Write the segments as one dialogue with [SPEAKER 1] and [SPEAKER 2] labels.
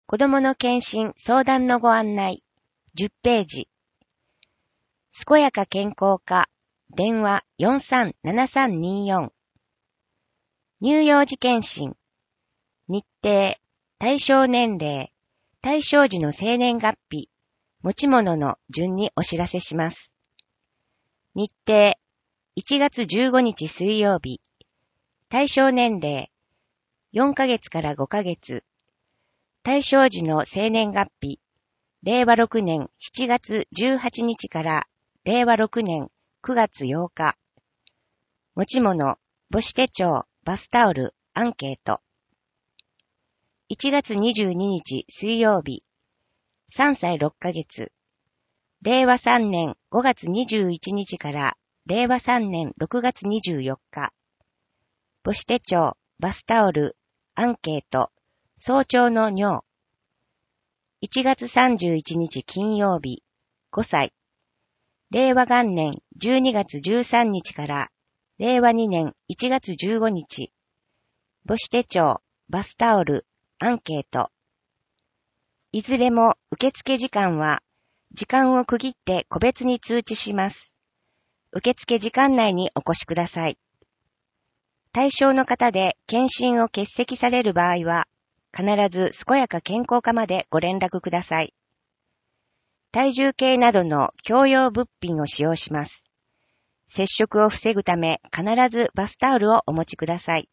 [SPEAKER 1] 子どもの検診相談のご案内10ページ。健やか健康課電話437324。乳幼児検診日程対象年齢対象時の生年月日持ち物の順にお知らせします。日程1月15日水曜日対象年齢4ヶ月から5ヶ月対象時の生年月日、令和6年7月18日から令和6年9月8日。持ち物、母子手帳、バスタオル、アンケート。1月22日水曜日、3歳6ヶ月。令和3年5月21日から令和3年6月24日。母子手帳、バスタオル、アンケート。早朝の尿。1月31日金曜日、5歳。令和元年12月13日から令和2年1月15日。母子手帳、バスタオル、アンケート。いずれも受付時間は時間を区切って個別に通知します。受付時間内にお越しください。対象の方で検診を欠席される場合は、必ず健やか健康課までご連絡ください。体重計などの共用物品を使用します。接触を防ぐため必ずバスタオルをお持ちください。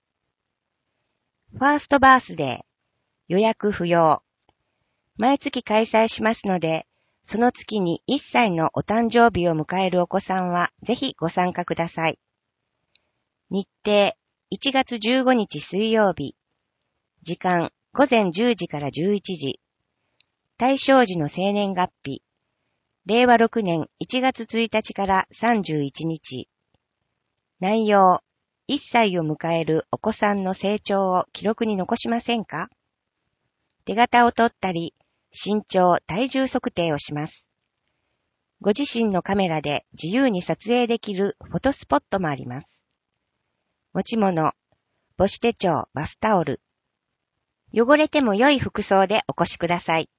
[SPEAKER 1] ファーストバースデー、予約不要。毎月開催しますので、その月に1歳のお誕生日を迎えるお子さんはぜひご参加ください。日程、1月15日水曜日。時間、午前10時から11時。対象時の生年月日。令和6年1月1日から31日。内容、1歳を迎えるお子さんの成長を記録に残しませんか？手形を取ったり、身長、体重測定をします。ご自身のカメラで自由に撮影できるフォトスポットもあります。持ち物、母子手帳、バスタオル。汚れても良い服装でお越しください。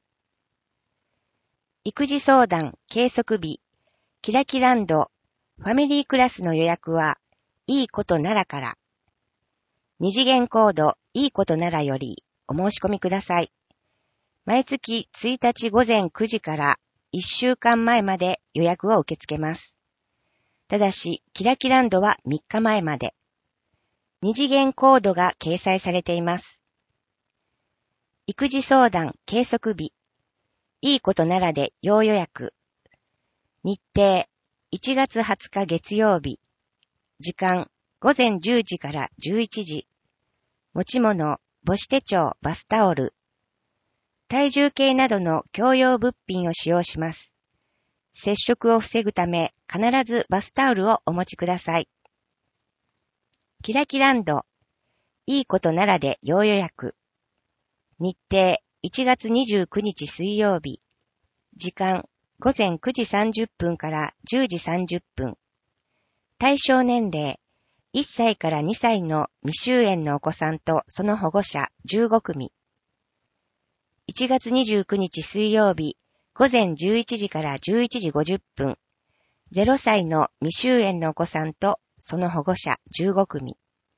[SPEAKER 1] 育児相談、計測日、キラキランド、ファミリークラスの予約は、いいことならから。二次元コード、いいことならより、お申し込みください。毎月1日午前9時から1週間前まで予約を受け付けます。ただし、キラキランドは3日前まで。二次元コードが掲載されています。育児相談、計測日。いいことならで要予約。日程、1月20日月曜日。時間、午前10時から11時。持ち物、母子手帳、バスタオル。体重計などの共用物品を使用します。接触を防ぐため、必ずバスタオルをお持ちください。キラキランド。いいことならで要予約。日程、1月29日水曜日。時間、午前9時30分から10時30分。対象年齢、1歳から2歳の未就園のお子さんとその保護者15組。1月29日水曜日、午前11時から11時50分。0歳の未就園のお子さんとその保護者15組。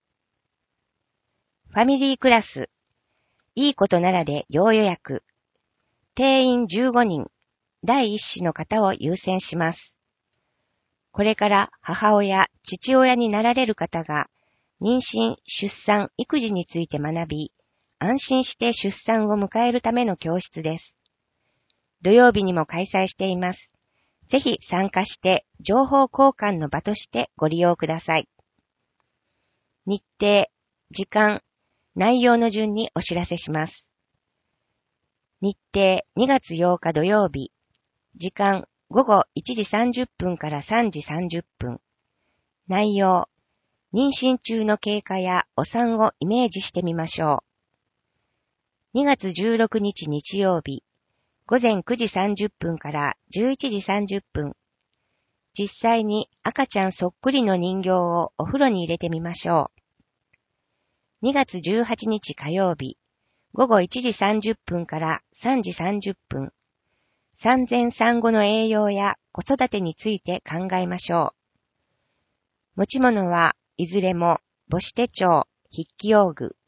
[SPEAKER 1] ファミリークラス。いいことならで要予約。定員15人、第一子の方を優先します。これから母親、父親になられる方が、妊娠、出産、育児について学び、安心して出産を迎えるための教室です。土曜日にも開催しています。ぜひ参加して情報交換の場としてご利用ください。日程、時間、内容の順にお知らせします。日程2月8日土曜日。時間午後1時30分から3時30分。内容、妊娠中の経過やお産をイメージしてみましょう。2月16日日曜日。午前9時30分から11時30分。実際に赤ちゃんそっくりの人形をお風呂に入れてみましょう。2月18日火曜日。 午後1時30分から3時30分、産前産後の栄養や子育てについて考えましょう。持ち物はいずれも母子手帳、筆記用具、